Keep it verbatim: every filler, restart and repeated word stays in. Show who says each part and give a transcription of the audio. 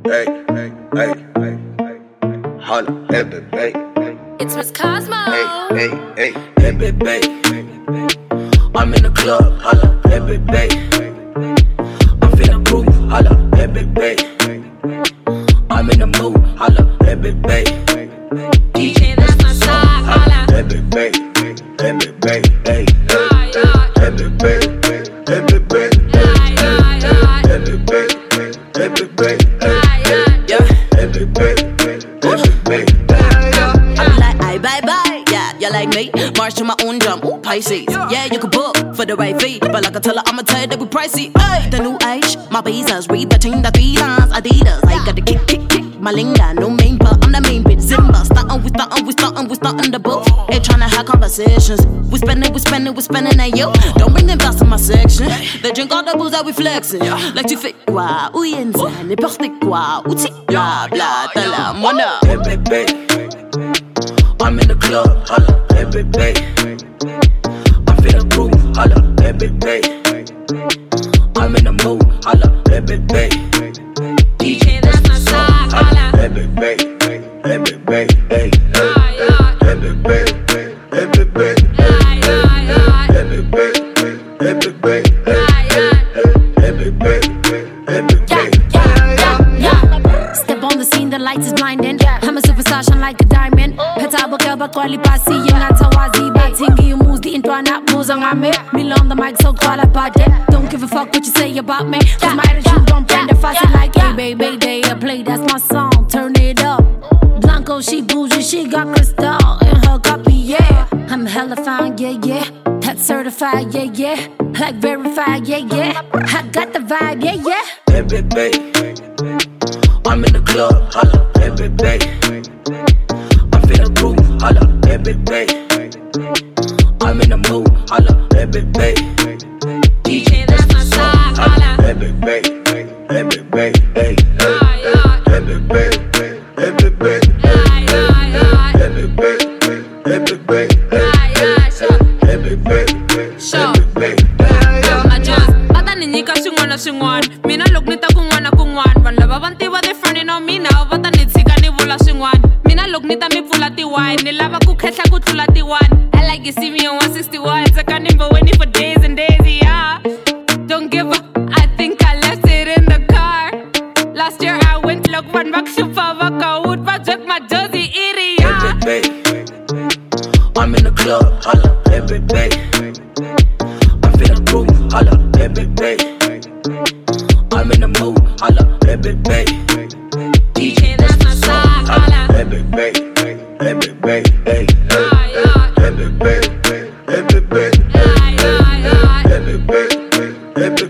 Speaker 1: hey, hey, hey, hey, holla, hey, baby.
Speaker 2: It's Miss Cosmo.
Speaker 1: Hey, hey, hey, hey, baby. I'm in the club, holla, hey, baby. I'm feeling groove, holla, hey, baby. I'm in the mood, holla, hey, baby. D J,
Speaker 2: that's my side, holla,
Speaker 1: hey, baby. Hey, baby, hey, hey, hey, baby. Hey, baby, hey, baby. Hey, baby, yeah, hey, baby, hey, baby.
Speaker 3: I'm like, aye, bye, bye, yeah, you like me? March to my own drum, ooh, Pisces. Yeah, you can book for the right fee, but like I tell her, I'ma tell you that we pricey. Hey, the new age, my visas, read between the three lines, Adidas. I got the kick, kick, kick, my linga, no main, but I'm the main bitch. Zimba, startin', we startin', we startin', we startin' the book. Ain't tryna have conversations. We spendin', we spendin', we spendin' at you. Don't bring them dots in my section. They drink all the booze that we flexin'. Like tu fais quoi, où y'a n'importe quoi, où t'y bla bla, t'as la mona.
Speaker 1: Hey, baby. I'm in the club, holla, hey, baby. I'm feeling groove, holla, hey, baby. I'm in the mood, holla, hey, baby. D J,
Speaker 2: that's my side, holla,
Speaker 1: hey, baby. Hey, baby, hey, hey, hey, baby. Hey, baby, hey, hey, baby. Hey, baby, hey, hey, baby.
Speaker 4: Step on the scene, the lights is blinding. I'm a superstar, shine like a diamond. Petaba kelba kwali pasi yenga tawazi batingi you moves the intro na moves on me. Me on the mic so call about it. Don't give a fuck what you say about me. Cause my attitude don't bend the fussy like hey baby they a play. That's my song, turn it up. Blanco she bougie, she got crystal in her copy, yeah. I'm hella fine, yeah, yeah. That's certified, yeah, yeah. Like verified, yeah, yeah. I got the vibe, yeah, yeah.
Speaker 1: Hey, baby. I'm in the club, holla, hey, baby. I'm feeling groove, holla, hey, baby. I'm in the mood, holla, hey, baby. D J,
Speaker 2: that's my side, holla,
Speaker 1: hey, baby. Hey, baby, hey, hey, hey, baby. Hey, baby, hey, hey, baby. Hey, baby, hey, baby.
Speaker 2: Sure. Nika shingwana shingwana mina look nita kungwana kungwana van lava vantiva they frontin on me now vata ni tshika ni vula swin'wana mina look nita mi pfula ti wine ni lava ku khetla ku tlula ti one I like you see me on one sixty-one tsaka nimba waiting for days and days yeah don't give up I think I left it in the car last year I went look van back shupa vaka wood va check my jersey area
Speaker 1: hey, baby. I'm in the club holla hey baby I'm feeling groove holla hey baby I'm in the mood holla hey baby D J
Speaker 2: that's my side holla
Speaker 1: hey baby hey baby hey hey baby hey baby hey baby hey baby